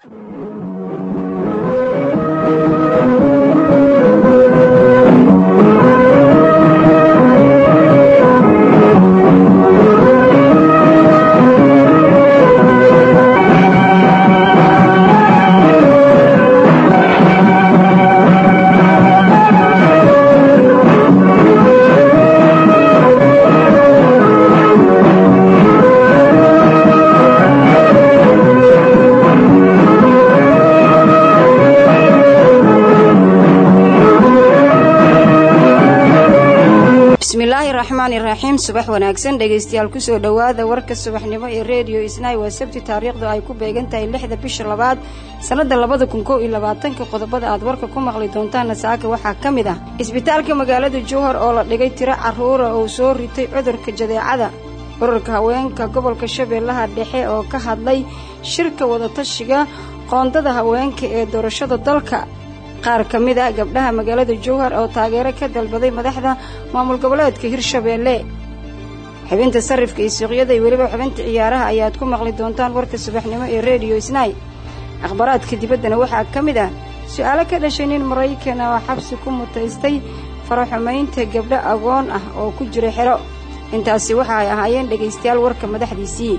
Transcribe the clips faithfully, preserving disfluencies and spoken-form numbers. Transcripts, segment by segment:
bismillahirrahmanirrahiim subax wanaagsan dhageystayaal ku soo dhawaada warka subaxnimo ee radio Isnaay waa sabti taariikhdu ay ku beegan tahay lixda bisha labaad sanada labada kun iyo labaatan qodobada aad warka ku maqli doontaan saaka waxa kamid ah isbitaalka magaalada Jowhar oo la dhigay tiro caruur oo soo ritay cudurka jadeecada ururka haweenka gobolka Shabeellaha Dhexe oo ka hadlay shirka wada tashiga qoondada haweenka ee doorashada dalka qaar kamid ah gabdhaha magaalada Jowhar oo taageero ka dalbaday madaxda maamul goboleedka Hirshabeelle xubinta sarifka iyo suuqyada iyo waliba xubinta ciyaaraha ayaad ku maqli doontaan warka subaxnimo ee radio Isnaay akhbaraadka dibaddana waxa kamid ah su'aalo ka dhashay nin Mareykan ah oo xabsi ku mutaystay faraxumeynta gabdho agoon ah oo ku jira xero intaasi waxa ay ahaayeen dhageystayaal warka madaxdiisii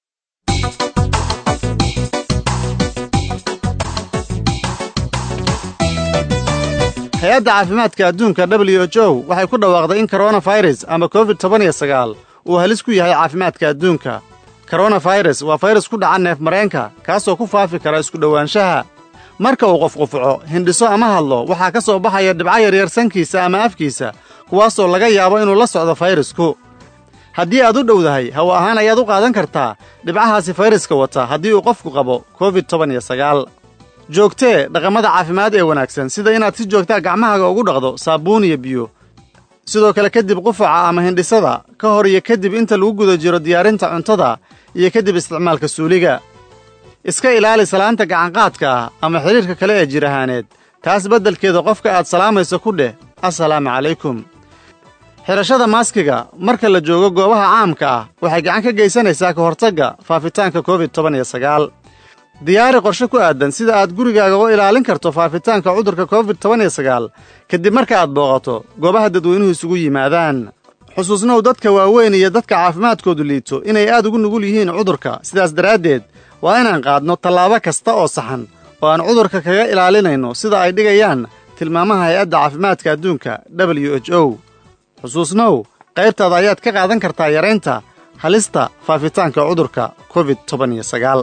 hay'adda caafimaadka adduunka W H O waxay ku dhawaaqday in coronavirus ama covid toban iyo sagaal uu halis ku yahay caafimaadka adduunka. Coronavirus waa virus ku dhaca neef mareenka kaasoo ku faafi kara isku dhawaanshaha. Marka uu qof qufaco, hindhiso ama hadlo, waxaa ka soo baxaya dhibco yaryar sankiisa ama afkiisa, kuwaasoo laga yaabo inuu la socdo fayrasku. Haddii aad u dhowdahay, hawo ahaan ayaad u qaadan kartaa dhibcahaasi fayraska wata haddii uu qofku qabo covid toban iyo sagaal. joogtee dhaqamada caafimaad ee wanaagsan sida inaad si joogtaa gacmahaaga ugu dhaqdo saabuun iyo biyo sidoo kale kadib qufaca ama hindhisada ka hor iyo kadib inta lagu guda jiro diyaarinta cuntada iyo kadib isticmaalka suuliga iska ilaali salaanta gacanqaadka ah ama xiriirka kale ee jir ahaaneed taas beddelkeeda qofka aad salaamayso ku dheh assalaamu calaykum xirashada maaskiga marka la joogo goobaha caamka ah waxay gacan ka geysanaysaa ka hortagga faafitaanka covid toban iyo sagaal diyaari qorshe ku aadan sida aad gurigaaga u ilaalin karto faafitaanka cudurka covid toban iyo sagaal kadib marka aad booqato goobaha dadweynuhu isugu yimaadaan xusuusnow dadka waaweyn iyo dadka caafimaadkoodu liito inay aad ugu nugul yihiin cudurka sidaas daraaddeed waa inaan qaadno tallaabo kasta oo saxan oo aan cudurka kaga ilaalinayno sida ay dhigayaan tilmaamaha hay'adda caafimaadka adduunka W H O xusuusnow qaybtaada ayaad ka qaadan kartaa yaraynta halista faafitaanka cudurka covid toban iyo sagaal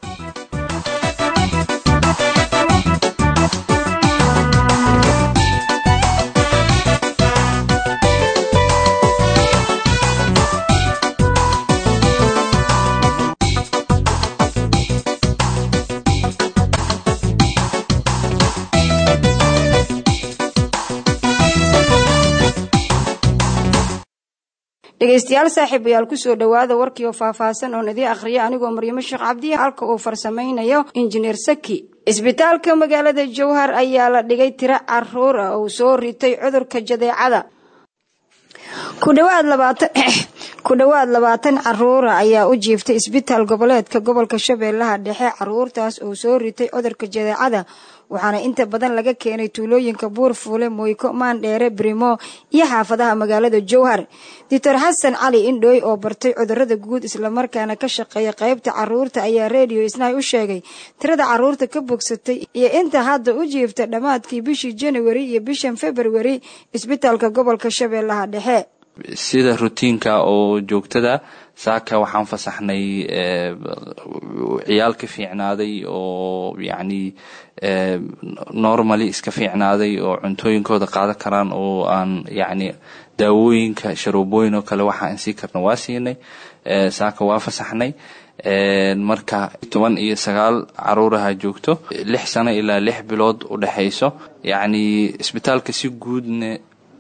dhageystayaal saaxiibayaal ku soo dhawaada warkii oo faahfaahsan oo idin akhriyo anigoo Maryamo Sheekh Cabdi halka uu farsameynayo injineer Saki isbitaalka magaalada Jowhar ayaa la dhigay tiro caruur ah oo soo ritay cudurka jadeecada ku dhawaad labaatan ku dhawaad labaatan caruur ayaa u jiiftay isbitaal goboleedka gobolka Shabeellaha Dhexe caruurtaas oo soo ritay cudurka jadeecada waxaana inta badan laga keenay tuulooyinka Buurfuule Moyko Maandheere Brimo iyo xaafadaha magaalada Jowhar Doctor Xasan Cali Indhooy oo bartay cudurrada guud isla markaana ka shaqeeya qaybta caruurta ayaa radio Isnaay u sheegay tirada caruurta ka bogsatay iyo inta hadda u jiiftay dhamaadkii bishii January iyo bishii February isbitaalka gobolka Shabeellaha Dhexe sida routiinka oo joogtada saaka waxaan fasaxnay ciyaal ka fiicnaaday oo yaani normally iska fiicnaaday oo cuntooyinkooda qaadan karaan oo aan yaani daawooyinka sharoobooyin oo kale waxa aan si karno waa siinay saaka waa fasaxnay marka toban iyo sagaal caruuraha joogto lix sano ilaa lix bilood u dhaxayso yaani isbitaalka si guudna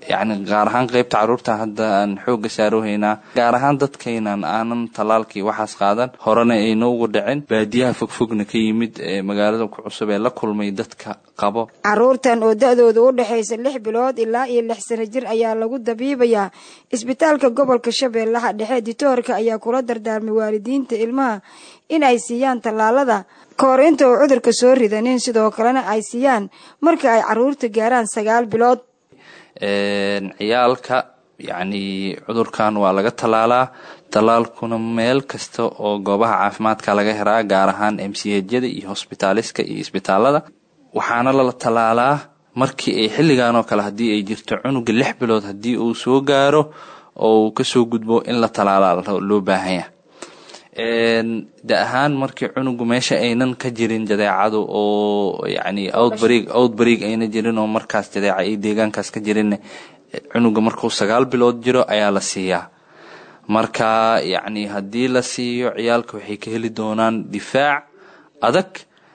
yani gaar ahaan qaybta caruurta hadda aan xooga saaroohaynaa gaar ahaan dadkeenan aanan talaalkii waxaas qaadan horena ay noogu dhicin baadiyaha fogfogna ka yimid ee magaalada ku cusub ee la kulmay dadka qabo caruurtan oo da'doodu u dhaxaysa lix bilood ilaa iyo lix sano jir ayaa lagu dabiibayaa isbitaalka gobolka Shabeellaha Dhexe. Ditoorka ayaa kula dardaarmay waalidiinta ilmaha in ay siiyaan talaalada koorinta oo cudurka soo ridanin sidoo kalena ay siiyaan marka ay caruurta gaaraan sagaal bilood. een ciyaalka yani cudurkan waa laga talaalaa talaalkuna meel kasta oo goobaha caafimaadka laga helaa gaar ahaan M C H-yada iyo hospitaliska iyo isbitaalada waxaana la talaalaa markii ay xilligan oo kale hadii ay jirto cunuga lix bilood hadii uu soo gaaro oo ka soo gudbo in la talaalaa loo baahan yahay een daahan markii cunugu meesha aynan ka jirin jadeecadu oo yani outbreak outbreak ayna jirin oo markaas jadeeca ay deegaankaas ka jirin cunuga markuu sagaal bilood jiro ayaa la siiyaa marka yani hadii la siiyo ciyaalka waxay ka heli doonaan difaac adag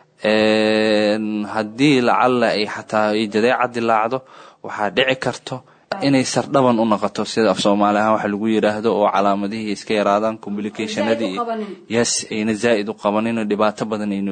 een hadii lacala ay xataa ay jadeeca dilaacdo waxa dhici karto inay sardhaban u noqoto sida af Soomaaliya waxa lagu yiraahdo oo calaamadihii iska yaraadaan complicationadii yes ayna zaid u qabanin dhibaato badan inuu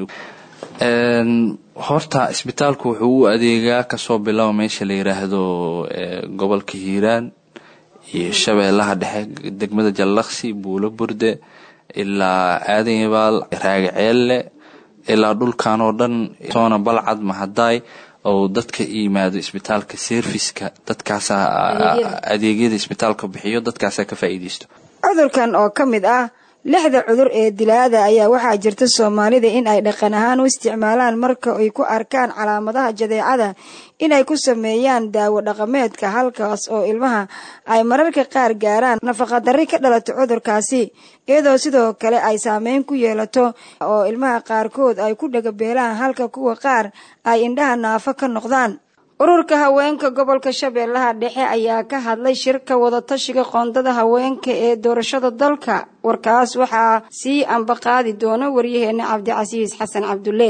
een horta isbitaalku wuxuu u adeegaa ka soo bilow meesha la yiraahdo gobolka Hiiraan iyo Shabeellaha Dhexe degmada Jallaqsi Buulo Burde ilaa Aadinyabaal Raagaceelle ilaa dhulkan oo dhan toona balcad Mahaday oo dadka iimaado isbitaalka serviceka dadkaas adeegyada isbitaalka bixiyo dadkaas ka faa'iideysto. Cudurkan oo kamid ah lixda cudur ee dilaada ayaa waxa jirta Soomaalida in ay dhaqan ahaan u isticmaalaan marka ay ku arkaan calaamadaha jadeecada in ay ku sameeyaan daawo dhaqameedka halkaas oo ilmaha ay mararka qaar gaaraan nafaqa darri ka dhalato cudurkaasi iyadoo sidoo kale ay saameyn ku yeelato oo ilmaha qaarkood ay ku dhagabeelaan halka kuwa qaar ay indhaha naafo ka noqdaan. ururka haweenka gobolka Shabeellaha Dhexe ayaa ka hadlay shirka wada tashiga qoondada haweenka ee doorashada dalka. warkaas waxaa sii ambaqaadi doona wariyaheena Cabdicasiis Xasan Cabdulle.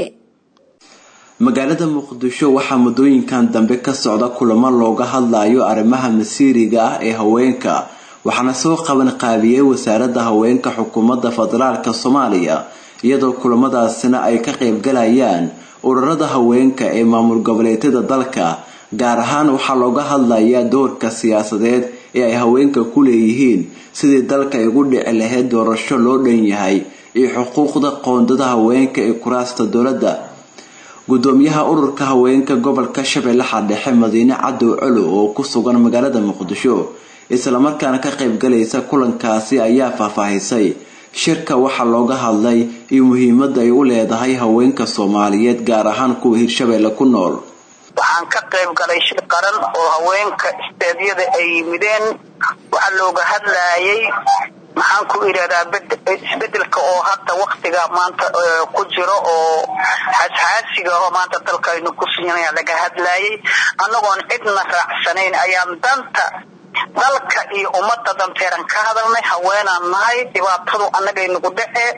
magaalada Muqdisho waxaa mudooyinkan dambe ka socda kulamo looga hadlayo arrimaha masiiriga ah ee haweenka waxaana soo qaban qaabiyay wasaaradda haweenka xukuumadda federaalka Soomaaliya iyadoo kulamadaasina ay ka qayb galayaan ururada haweenka ee maamul goboleedyada dalka gaar ahaan waxa looga hadlayaa doorka siyaasadeed ee ay haweenka ku leeyihiin sidii dalka ay ugu dhici lahayd doorasho loo dhan yahay iyo xuquuqda qoondada haweenka ee kuraasta dowladda. gudoomiyaha ururka haweenka gobolka Shabeellaha Dhexe Madiine Cadow Culu oo ku sugan magaalada Muqdisho isla markaana ka qayb galaysa kulankaasi ayaa faahfaahisay shirka waxa looga hadlay iyo muhiimadda ay u leedahay haweenka Soomaaliyeed gaar ahaan kuwa Hirshabeelle ku nool. waxaan ka qayb galay shir qaran oo haweenka isteediyada ay yimideen waxa looga hadlayay maxaan ku iraahdaa isbedelka oo hadda waqtiga maanta ku jiro oo xasaasiga oo maanta dalka aynu ku siinaya laga hadlayay anagoon cidna raacsanayn ayaan danta dalka iyo ummadda danteeran ka hadalnay haweenaan nahay dhibaatadu annaga inagu dhacay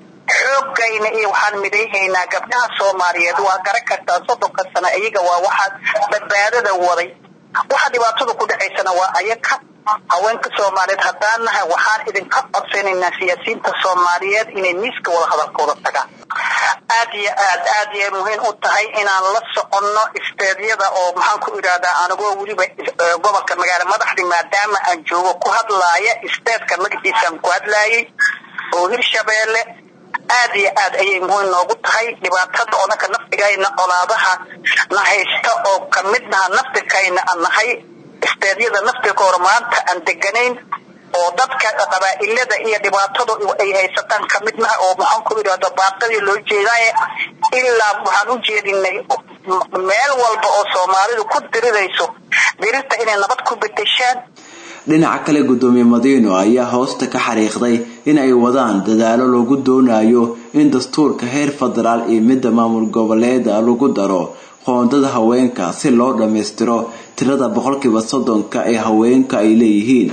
xoogayna iyo waxaan midaynaa gabdhaha Soomaaliyeed waa garan kartaa soddonka sano iyaga waa waxa badbaadada waday waxa dhibaatada ku dhacaysana waa ayaga haweenka Soomaaliyeed haddaan nahay waxaan idinka codsanaynaa siyaasiyiinta Soomaaliyeed inay miiska wada hadalkooda tagaan aad iyo aad aad iyo muhiim u tahay inaan la soconno isteediyada oo maxaan ku iraahdaa anagoo waliba gobolka magaalada madaxdii maadaama aan joogo ku hadlaaya isteedka magaciisa ku hadlaayay oo Hirshabeelle aad iyo aad ayay muhiim noogu tahay dhibaatada oo naka naftigayna colaadaha na haysta oo kamidnaha naftikayna nahay isteediyada naftiga maanta aan deganayn oo dadka qabaa'ilada iyo dhibaatada ay haysataan kamidnaha oo maxaan ku iraahdaa baaqadii loo jeeday ilaa waxaan u jeedinay meel walba oo Soomaalidu ku diridayso dirirta inay nabad ku bedeshaan. dhinaca kale gudoomiye Madiino ayaa hoosta ka xariiqday in ay wadaan dadaalo lagu doonayo in dastuurka heer federaal iyo mid maamul goboleed lagu daro qoondada haweenka si loo dhameystiro tirada boqolkiiba soddon ee haweenka ay leeyihiin.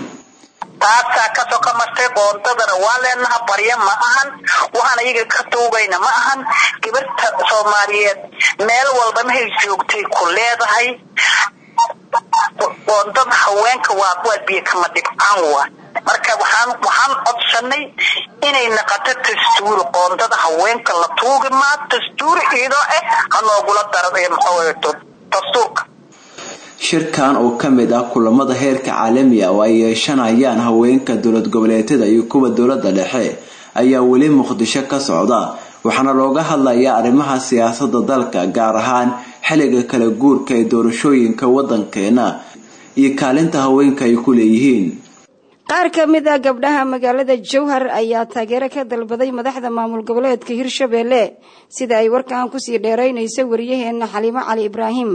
taasa ka soo kamartay qoondada waa leenaha barya ma ahan waxaan iyaga ka tuugayna ma ahan gabadha Soomaaliyeed meel walba ma hay joogtay ku leedahay qoondada haweenka waa waa biyo kama dhibcaan waa marka waxaan waxaan codsanay inay noqoto dastuur qoondada haweenka la tuugi ma dastuur iyadoo ah hanoogula daray maxaweyto dastuurka shirkan oo kamid ah kulamada heerka caalamiga ah oo ay yeeshanayaan haweenka dowlad goboleedyada iyo kuwa dowladda dhexe ayaa weli Muqdisho ka socda waxaana looga hadlayaa arrimaha siyaasadda dalka gaar ahaan xilliga kala guurka ee doorashooyinka wadankeena iyo kaalinta haweenka ay ku leeyihiin qaar ka mid ah gabdhaha magaalada Jowhar ayaa taageero ka dalbaday madaxda maamul goboleedka Hirshabelle sida ay warkaan ku sii dheereynayso wariyaheena Xaliimo Cali Ibraahim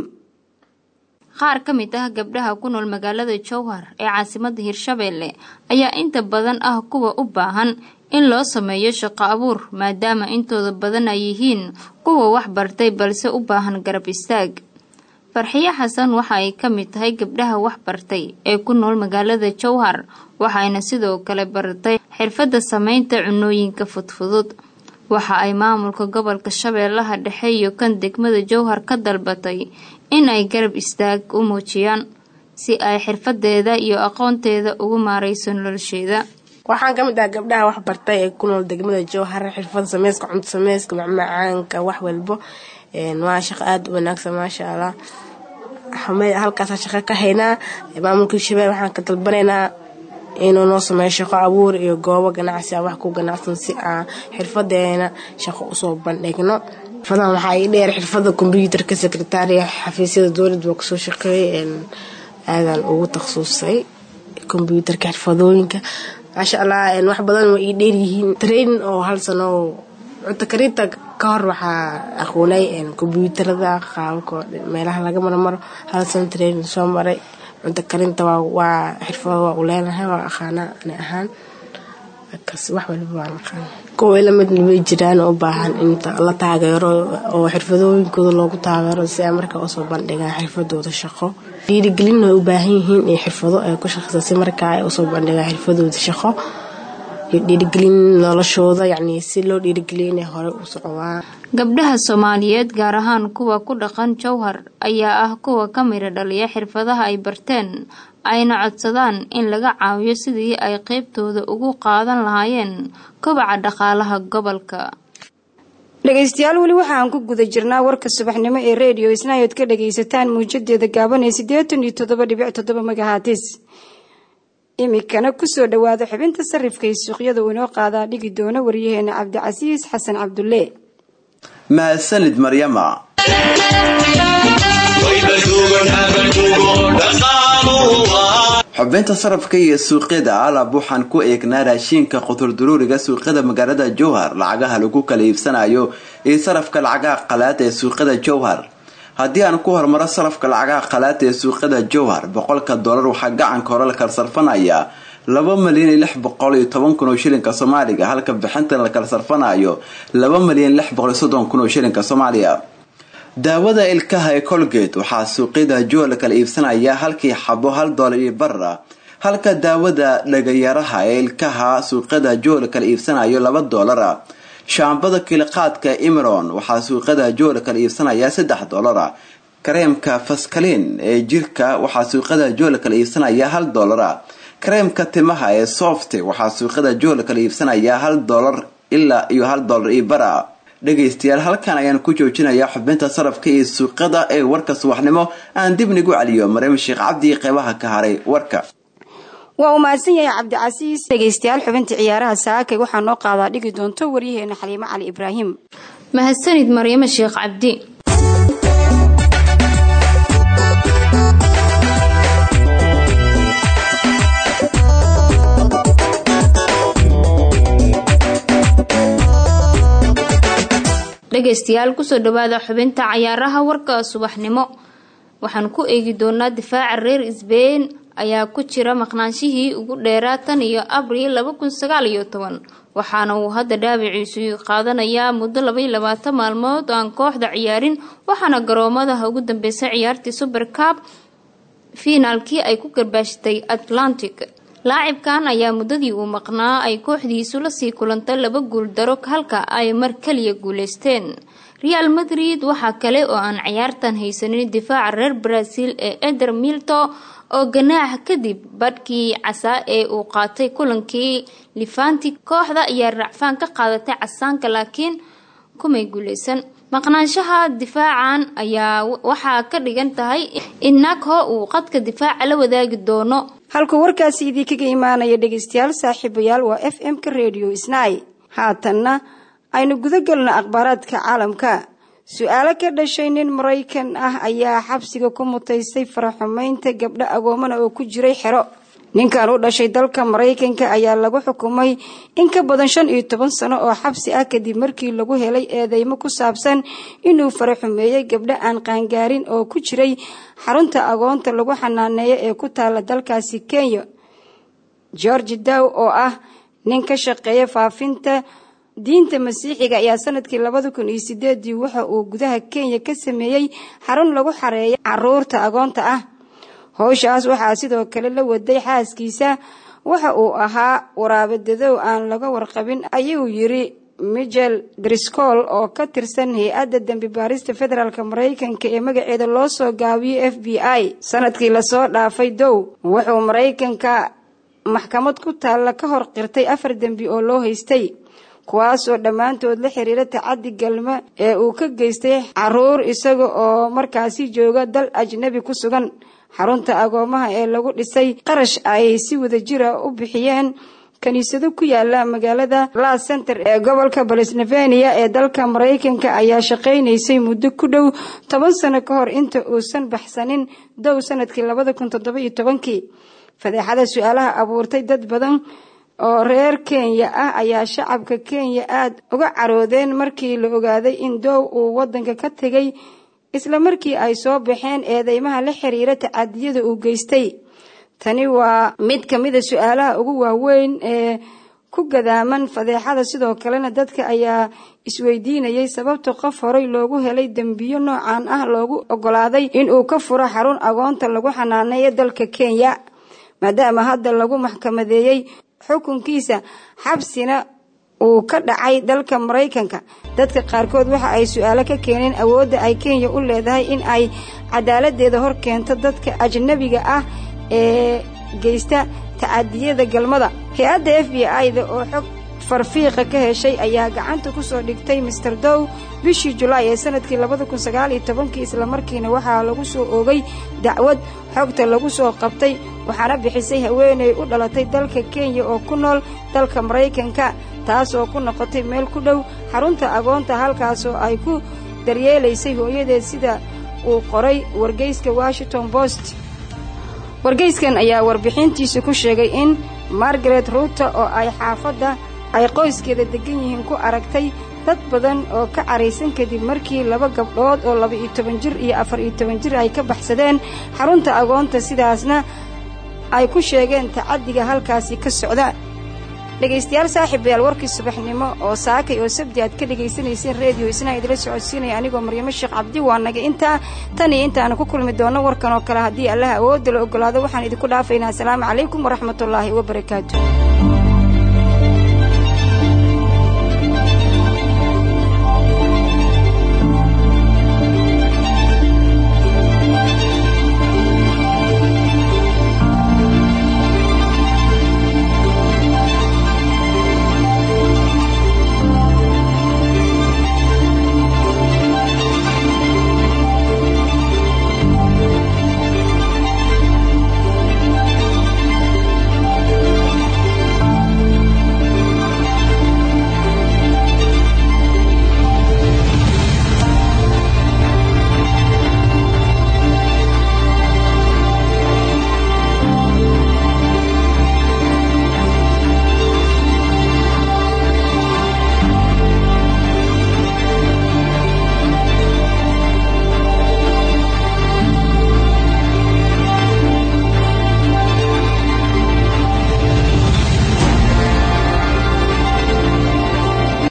qaar ka mid ah gabdhaha ku nool magaalada Jowhar ee caasimadda Hirshabelle ayaa inta badan ah kuwa u baahan in loo sameeyo shaqo abuur maadaama intooda badan ay yihiin kuwa wax bartay balse u baahan garab istaag. Farxiya Xasan waxa ay ka mid tahay gabdhaha wax bartay ee ku nool magaalada Jowhar waxayna sidoo kale baratay xirfadda sameynta cunooyinka fudfudud. Waxa ay maamulka gobolka Shabeellaha Dhexe iyo kan degmada Jowhar ka dalbatay in ay garab istaag u muujiyaan si ay xirfadeeda iyo aqoonteeda ugu maareyso nolosheeda. waxaan ka mid ah gabdhaha wax bartay ee ku nool degmada Jowhar xirfad sameyska cunto sameyska macmacaanka wax walbo een waa shaqo aad u wanaagsan ma sha Allah xamay halkaas shaqo ka haynaa maamulka Shabeelle waxaan ka dalbanaynaa inuu noo sameeyo shaqo abuur iyo goobo ganacsi ah wax ku ganacsan si aan xirfadeena shaqo u soo bandhigno fadan waxa ay dheer xirfadda kombiyuutarka secretary xafiisyada dawladda oo soo shaqeeyay een aadan ugu takhasusay kombiyuutarka xirfadooyinka ما شاء الله إن واحد بدل ما يديرين ترين أو هل سنو عتكريتك كار وح أخوني إن كمبيوتر ذا خالك ما له لقى مرة مرة هل سن ترين شو مرة عتكرين توا وحرفة وولينا هوا أخانا أنا أهان كس واحد بالبان خان كويلا مثل بيجران أو باهن أنت الله تعجر أو حرفة كذا لو تعجر زي أمريكا أصلا بندقة حرفة دوت الشقة dhiirigelin oo u baahan yihiin in xirfado ay ku shaqeeyaan marka ay soo bandhigaan xirfadooda shaqo iyo dhiirigelin noloshooda yani si loo dhiirigeliyay hore u socdaan gabdhaha Soomaaliyeed gaar ahaan kuwa ku dhaqan Jowhar ayaa ah kuwa ka mira dhaliya xirfadaha ay barteen ayna codsadaan in laga caawiyo sidii ay qaybtooda ugu qaadan lahaayeen kobaca dhaqaalaha gobolka. dhageystayaal wali waxaan ku guda jirnaa warka subaxnimo ee radio isnaayad ka dhageysataan muujadeeda gaaban ee siddeetan iyo toddoba dhibic toddoba megahertz imikana ku soo dhawaada xubinta sarifka ee suuqyada uu inoo qaadaa dhigi doona wariyaheena Cabdicasiis Xasan Cabdulle. ma sanid Maryama xubinta sarafka iyo suuqyada alaab waxaan ku eegnaa raashinka qutul duruuriga suuqyada magaalada Jowhar lacagaha lagu kala iibsanayo ee sarafka lacagaha qalaad ee suuqyada Jowhar haddii aan ku hormaro sarafka lacagaha qalaad ee suuqyada Jowhar boqolka dollar waxa gacan ka hor la kala sarfanaya laba milyan iyo lix boqol iyo toban kun oo shilinka Soomaaliga halka bixinta la kala sarfanayo laba milyan iyo lix boqol iyo soddon kun oo shilinka Soomaaliya. daawada ilkaha ee Colgate waxa suuqyada Jowhar kala iibsanaya halkii xabo hal dollar iyo barra halka daawada dhagayaraha ee ilkaha suuqyada Jowhar kala iibsanayo laba dollar. shaambada kilqaadka Imron waxa suuqyada Jowhar kala iibsanaya saddex dollar. kareemka Faskalin ee jirka waxa suuqyada Jowhar kala iibsanaya hal dollar. kareemka timaha ee Soft waxa suuqyada Jowhar kala iibsanaya hal dollar ilaa iyo hal dollar iyo barra. dhageystayaal halkan ayaan ku joojinayaa xubinta sarafka ee suuqyada ee warka subaxnimo aan dib nigu caliyo Maryam Sheekh Cabdi qeybaha ka haray warka. waa u mahadsan yahay Cabdicasiis. dhageystayaal xubinta ciyaaraha saakay waxaa noo qaadaa dhigi doonto wariyaheena Xaliimo Cali Ibraahim. mahadsanid Maryam Sheekh Cabdi. dhageystayaal ku soo dhawaada xubinta ciyaaraha warka subaxnimo waxaan ku eegi doonaa difaaca reer Spain ayaa ku jira maqnaanshihii ugu dheeraatan iyo Abriil laba kun sagaal iyo toban waxaana uu hadda dhaawiciisu qaadanayaa muddo laba iyo labaatan maalmood aan kooxda ciyaarin waxaana garoomada ugu dambeysay ciyaartii Super Cup finaalkii ay ku garbaashtay Atlantic. laacibkan ayaa muddadii uu maqnaa ay kooxdiisu la sii kulantay laba guul daro halka ay mar kaliya guuleysteen Real Madrid waxa kale oo aan ciyaartan haysanin difaaca reer Brazil ee Eder Milito oo ganaax kadib badkii casaa ee uu qaatay kulankii Levante kooxda ayaa racfaan ka qaadatay casaanka laakiin kumay guuleysan maqnaanshaha difaacan ayaa waxa ka dhigan tahay in Nacho uu qadka difaaca la wadaagi doono halka warkaasi idinkaga imaanaya dhageystayaal saaxiibayaal waa F M ka Radio Isnay haatanna aynu guda galna akhbaaraadka caalamka su'aalo ka dhashay nin Mareykan ah ayaa xabsiga ku mutaysay faraxumeynta gabdha agoomana oo ku jiray xero ninkan u dhashay dalka Mareykanka ayaa lagu xukumay in ka badan shan iyo toban sano oo xabsi ah kadib markii lagu helay eedeymo ku saabsan inuu faraxumeeyay gabdha aan qaangaarin oo ku jiray xarunta agoonta lagu xanaaneeyo ee ku taala dalkaasi Kenya George Dow oo ah nin ka shaqeeya faafinta diinta masiixiga ayaa sanadkii labada kun iyo sideed waxa uu gudaha Kenya ka sameeyay xarun lagu xareeyo caruurta agoonta ah howshaas waxaa sidoo kale la waday xaaskiisa waxa uu ahaa waraabadeedo aan laga warqabin ayuu yiri Michael Driscoll oo ka tirsan hay'adda dambi baarista federaalka Mareykanka ee magaceeda loo soo gaabiyay F B I sanadkii la soo dhaafay Dow wuxuu Mareykanka maxkamad ku taala ka hor qirtay afar dambi oo loo haystay kuwaas oo dhamaantood la xiriira tacaddi galma ee uu ka geystay caruur isaga oo markaasi jooga dal ajnabi ku sugan xarunta agoomaha ee lagu dhisay qarash ay si wada jir ah u bixiyeen kaniisado ku yaala magaalada La Center ee gobolka Pennsylvania ee dalka Mareykanka ayaa shaqeynaysay muddo ku dhow toban sano ka hor inta uusan baxsanin Dow sanadkii labada kun toddoba iyo toban fadeexada su'aalaha abuurtay dad badan oo reer Kenya ah ayaa shacabka Kenya aad uga caroodeen markii la ogaaday in Dow uu wadanka ka tagay isla markii ay soo baxeen eedeymaha la xiriira tacadiyada uu geystay tani waa mid kamid ah su'aalaha ugu waaweyn ee ku gadaaman fadeexada sidoo kalena dadka ayaa isweydiinayay sababta qof horay loogu helay dambiyo noocan ah loogu ogolaaday in uu ka furo xarun agoonta lagu xanaaneeyo dalka Kenya maadaama hadda lagu maxkamadeeyay xukunkiisa xabsina uu ka dhacay dalka Mareykanka dadka qaarkood waxa ay su'aalo ka keeneen awoodda ay Kenya u leedahay in ay cadaaladeeda hor keento dadka ajnabiga ah ee geysta tacadiyada galmada hay'adda F B I-da oo xog farfiiqa ka heshay ayaa gacanta ku soo dhigtay Mister Dow bishii July ee sanadkii labada kun sagaal iyo toban isla markiina waxa lagu soo oogay dacwad xogta lagu soo qabtay waxaana bixisay haweeney u dhalatay dalka Kenya oo ku nool dalka Mareykanka taas oo ku noqotay meel ku dhow xarunta agoonta halkaas oo ay ku daryeelaysay hooyadeed sida uu qoray wargeyska Washington Post wargeyskan ayaa warbixintiisa ku sheegay in Margaret Ruto oo ay xaafadda ay qoyskeeda degan yihiin ku aragtay dad badan oo ka careysan kadib markii laba gabdhood oo laba iyo toban jir iyo afar iyo toban jir ay ka baxsadeen xarunta agoonta sidaasna ay ku sheegeen tacadiga halkaasi ka socda dhageystayaal saaxiibayaal warkii subaxnimo oo saakay oo sabti aad ka dhageysanayseen Radio Isnaa idila socodsiinaya anigoo Maryamo Sheekh Cabdi waa naga inta tan iyo inta aan ku kulmi doono warkan oo kale hadii Allah awood la ogolaado waxaan idinku dhaafaynaa assalaamu calaykum waraxmatullaahi wabarakaatuh